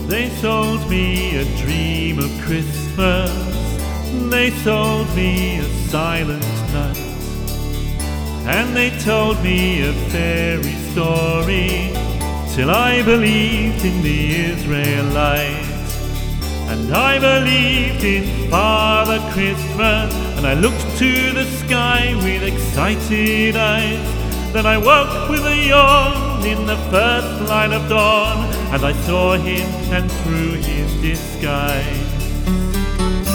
They sold me a dream of Christmas. They sold me a silent night. And they told me a fairy story till I believed in the Israelites. And I believed in Father Christmas, and I looked to the sky with excited eyes. Then I woke with a yawn in the first light of dawn, and I saw him and through his disguise.